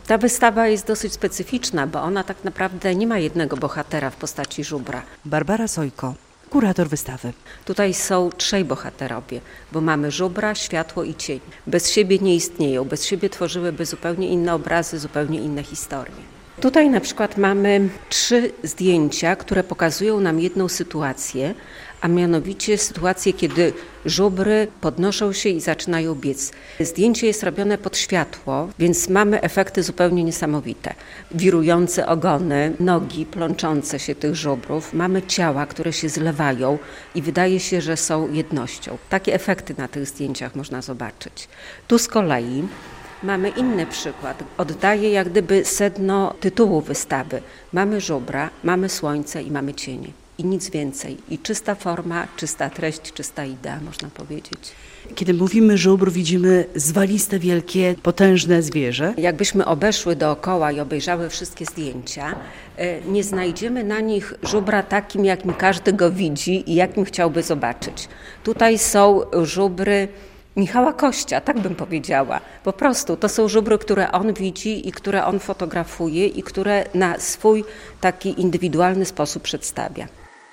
Ta wystawa jest dosyć specyficzna, bo ona tak naprawdę nie ma jednego bohatera w postaci żubra. Barbara Sojko, kurator wystawy. Tutaj są 3 bohaterowie, bo mamy żubra, światło i cień. Bez siebie nie istnieją, bez siebie tworzyłyby zupełnie inne obrazy, zupełnie inne historie. Tutaj na przykład mamy 3 zdjęcia, które pokazują nam jedną sytuację, a mianowicie sytuację, kiedy żubry podnoszą się i zaczynają biec. Zdjęcie jest robione pod światło, więc mamy efekty zupełnie niesamowite. Wirujące ogony, nogi plączące się tych żubrów, mamy ciała, które się zlewają i wydaje się, że są jednością. Takie efekty na tych zdjęciach można zobaczyć. Tu z kolei mamy inny przykład. Oddaje jak gdyby sedno tytułu wystawy. Mamy żubra, mamy słońce i mamy cienie. I nic więcej. I czysta forma, czysta treść, czysta idea, można powiedzieć. Kiedy mówimy żubr, widzimy zwaliste, wielkie, potężne zwierzę. Jakbyśmy obeszły dookoła i obejrzały wszystkie zdjęcia, nie znajdziemy na nich żubra takim, jakim każdy go widzi i jakim chciałby zobaczyć. Tutaj są żubry Michała Kościa, tak bym powiedziała. Po prostu to są żubry, które on widzi i które on fotografuje i które na swój taki indywidualny sposób przedstawia.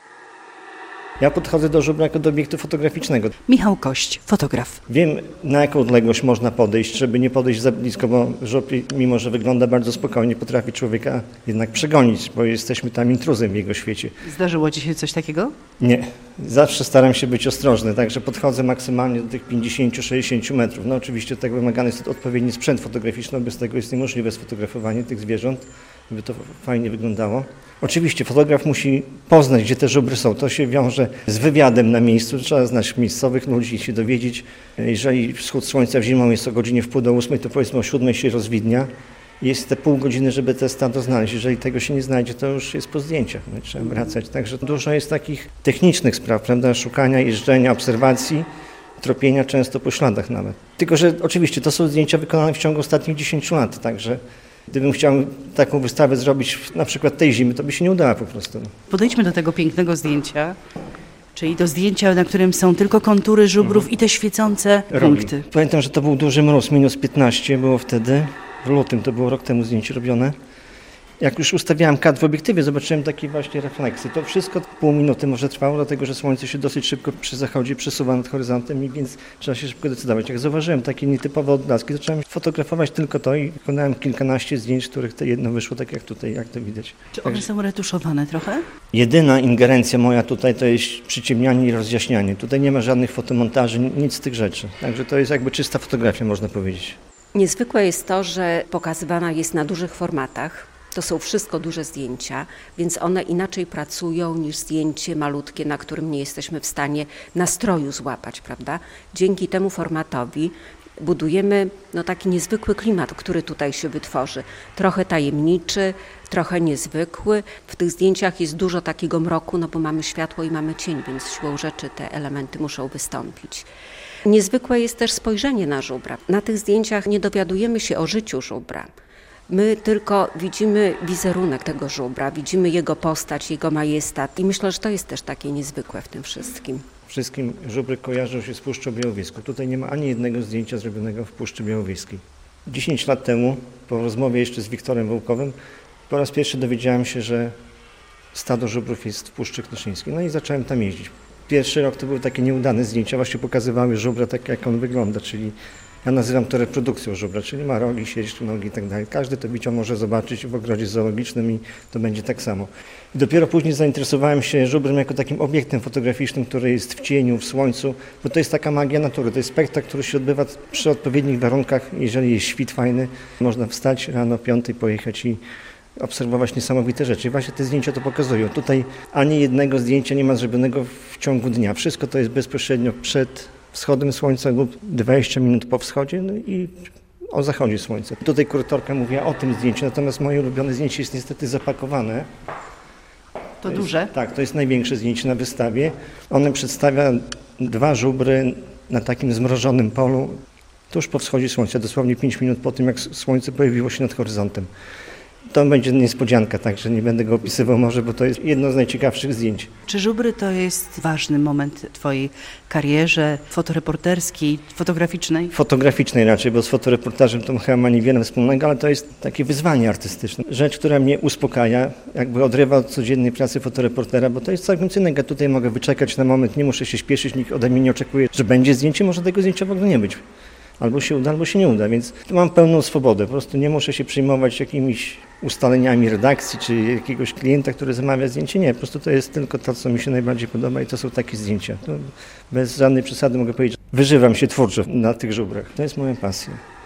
Ja podchodzę do żubra jako do obiektu fotograficznego. Michał Kość, fotograf. Wiem, na jaką odległość można podejść, żeby nie podejść za blisko, bo żubr, mimo że wygląda bardzo spokojnie, potrafi człowieka jednak przegonić, bo jesteśmy tam intruzem w jego świecie. Zdarzyło Ci się coś takiego? Nie. Zawsze staram się być ostrożny, także podchodzę maksymalnie do tych 50-60 metrów. No oczywiście tak wymagany jest odpowiedni sprzęt fotograficzny, bez tego jest niemożliwe sfotografowanie tych zwierząt, żeby to fajnie wyglądało. Oczywiście fotograf musi poznać, gdzie te żubry są. To się wiąże z wywiadem na miejscu. Trzeba znać miejscowych ludzi i się dowiedzieć. Jeżeli wschód słońca w zimą jest o godzinie 7:30, to powiedzmy o 7:00 się rozwidnia. Jest te pół godziny, żeby te stado znaleźć. Jeżeli tego się nie znajdzie, to już jest po zdjęciach. No, trzeba wracać. Także dużo jest takich technicznych spraw, prawda? Szukania, jeżdżenia, obserwacji, tropienia często po śladach nawet. Tylko że oczywiście to są zdjęcia wykonane w ciągu ostatnich 10 lat, także gdybym chciał taką wystawę zrobić na przykład tej zimy, to by się nie udała po prostu. Podejdźmy do tego pięknego zdjęcia, czyli do zdjęcia, na którym są tylko kontury żubrów i te świecące punkty. Pamiętam, że to był duży mróz, -15 było wtedy. W lutym, to było rok temu zdjęcie robione. Jak już ustawiałem kadr w obiektywie, zobaczyłem takie właśnie refleksy. To wszystko pół minuty może trwało, dlatego że słońce się dosyć szybko przy zachodzie przesuwa nad horyzontem, i więc trzeba się szybko decydować. Jak zauważyłem takie nietypowe odblaski, zacząłem fotografować tylko to i wykonałem kilkanaście zdjęć, z których to jedno wyszło tak jak tutaj, jak to widać. Czy one są retuszowane trochę? Jedyna ingerencja moja tutaj to jest przyciemnianie i rozjaśnianie. Tutaj nie ma żadnych fotomontaży, nic z tych rzeczy. Także to jest jakby czysta fotografia, można powiedzieć. Niezwykłe jest to, że pokazywana jest na dużych formatach. To są wszystko duże zdjęcia, więc one inaczej pracują niż zdjęcie malutkie, na którym nie jesteśmy w stanie nastroju złapać, prawda? Dzięki temu formatowi budujemy taki niezwykły klimat, który tutaj się wytworzy. Trochę tajemniczy, trochę niezwykły. W tych zdjęciach jest dużo takiego mroku, bo mamy światło i mamy cień, więc siłą rzeczy te elementy muszą wystąpić. Niezwykłe jest też spojrzenie na żubra. Na tych zdjęciach nie dowiadujemy się o życiu żubra. My tylko widzimy wizerunek tego żubra, widzimy jego postać, jego majestat i myślę, że to jest też takie niezwykłe w tym wszystkim. Wszystkim żubry kojarzą się z Puszczą Białowieżską. Tutaj nie ma ani jednego zdjęcia zrobionego w Puszczy Białowieskiej. 10 lat temu, po rozmowie jeszcze z Wiktorem Wołkowym, po raz pierwszy dowiedziałem się, że stado żubrów jest w Puszczy Knyszyńskiej. No i zacząłem tam jeździć. Pierwszy rok to były takie nieudane zdjęcia, właśnie pokazywały żubra tak, jak on wygląda, czyli ja nazywam to reprodukcją żubra, czyli ma rogi, sierść, nogi i tak dalej. Każdy to bicio może zobaczyć w ogrodzie zoologicznym i to będzie tak samo. I dopiero później zainteresowałem się żubrem jako takim obiektem fotograficznym, który jest w cieniu, w słońcu, bo to jest taka magia natury. To jest spektakl, który się odbywa przy odpowiednich warunkach. Jeżeli jest świt fajny, można wstać rano o 5:00, pojechać i obserwować niesamowite rzeczy. I właśnie te zdjęcia to pokazują. Tutaj ani jednego zdjęcia nie ma zrobionego w ciągu dnia. Wszystko to jest bezpośrednio przed wschodem słońca lub 20 minut po wschodzie, no i o zachodzie słońca. Tutaj kuratorka mówiła o tym zdjęciu, natomiast moje ulubione zdjęcie jest niestety zapakowane. To duże? Tak, to jest największe zdjęcie na wystawie. Ono przedstawia 2 żubry na takim zmrożonym polu tuż po wschodzie słońca, dosłownie 5 minut po tym, jak słońce pojawiło się nad horyzontem. To będzie niespodzianka, także nie będę go opisywał może, bo to jest jedno z najciekawszych zdjęć. Czy żubry to jest ważny moment w Twojej karierze fotoreporterskiej, fotograficznej? Fotograficznej raczej, bo z fotoreportażem to chyba ma niewiele wspólnego, ale to jest takie wyzwanie artystyczne. Rzecz, która mnie uspokaja, jakby odrywa od codziennej pracy fotoreportera, bo to jest całkiem co innego. Ja tutaj mogę wyczekać na moment, nie muszę się śpieszyć, nikt ode mnie nie oczekuje, że będzie zdjęcie, może tego zdjęcia w ogóle nie być. Albo się uda, albo się nie uda, więc tu mam pełną swobodę. Po prostu nie muszę się przejmować jakimiś ustaleniami redakcji, czy jakiegoś klienta, który zamawia zdjęcie. Nie, po prostu to jest tylko to, co mi się najbardziej podoba i to są takie zdjęcia. To bez żadnej przesady mogę powiedzieć, wyżywam się twórczo na tych żubrach. To jest moja pasja.